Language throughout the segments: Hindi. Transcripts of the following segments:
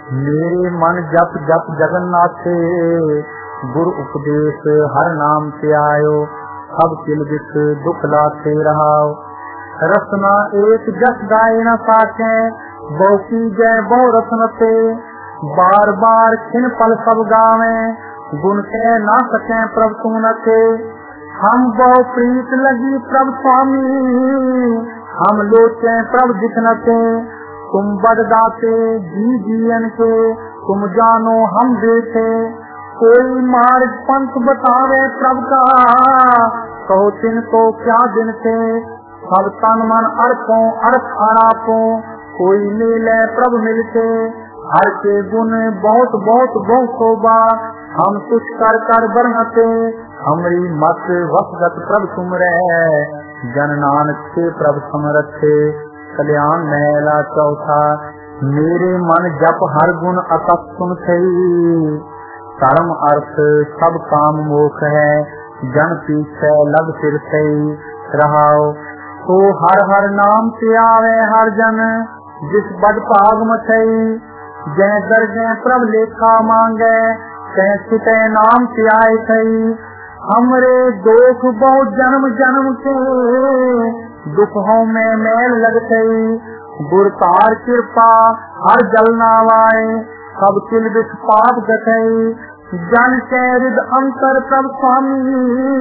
मेरे मन जप जप जगन्नाथे, गुरु उपदेश हर नाम ते आयो। सब किल बिख दुख लाथे रहाओ। रसना एक जस गाय न साके, बहु की जय बहु रत्न ते। बार बार खिन पल सब गावे, गुण कह ना सके प्रभु तुम न थे। हम बहु प्रीत लगी प्रभु स्वामी, हम लोचे प्रभु दिख न थे। तुम बड़ दाते जी जीवन के, तुम जानो हम देखे। कोई मार्ग पंथ बतावे प्रभु का, कहो तिनको क्या दिन थे। सब तन मन अर्पो अर्थ आरापो, कोई मिले प्रभु मिलते। हर के गुण बहुत बहुत बहुत शोभा, हम कुछ कर कर बरहते। हमरी मत वसगत प्रभु तुम रहे, जन नानक के प्रभु समरथे। कल्याण महला चौथा। मेरे मन जप हर गुण अतप सुन थई। धर्म अर्थ सब काम मोख है, जन पीछे लग सिर थई रहाओ। तो हर हर नाम से आवे हर जन, जिस बड़ भाग मथई। जय दर्जे प्रभ लेखा मांगे, तय छुटे नाम से आए थई। हमरे दोख बहुत जन्म जन्म के, दुख हो में मैल लग थई। गुर तार कृपा हर जल नावाए, सब किल बिख पाप गथई। जन के हृद अंतर प्रभु स्वामी,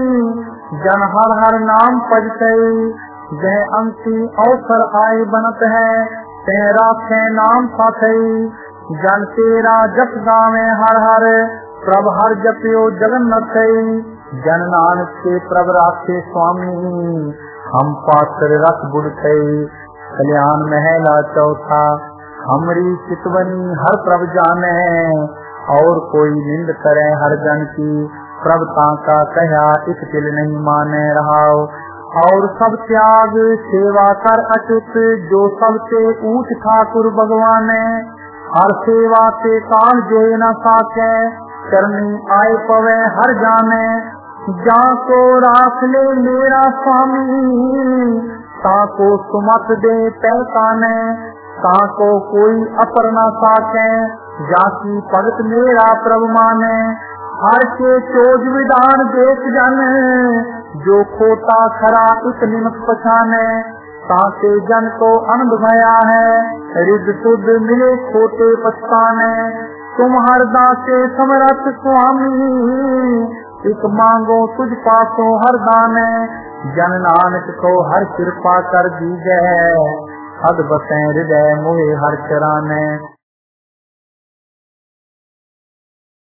जन हर हर नाम पजतई। जय अंति अवसर आए बनत है, तय राखे नाम साथई। जन तेरा जप गावे हर हर, प्रभ हर जपियो जगन्नाथई। जन नानक के प्रभ राखे स्वामी, हम पात्र रख बुढ़ थई। कल्याण महला चौथा। हमरी चितवनी हर प्रभ जाने, और कोई निंद करे हर जन की। प्रभुता का कहा इस तिल नहीं माने रहाओ। और सब त्याग सेवा कर अचुत, जो सबसे ऊंच ठाकुर भगवान। हर सेवा ते काल जो न साके, करनी आए पवे हर जाने। जाको राख ले मेरा स्वामी, ताको सुमत दे पहचाने। ताको कोई अपर न साके, जाकी भगत मेरा प्रभु माने। हर के चोज विधान देख जन, जो खोटा खरा उस निमक पछाने। ताके जन को आनंद भया है, रिद शुद्ध मिले खोटे पछताने। तुम हर दाते समरथ स्वामी, एक मांगो तुझ पासो हर दाने। जन नानक को हर कृपा कर दीजै, हद बसें हृदय मोहे हर चराने।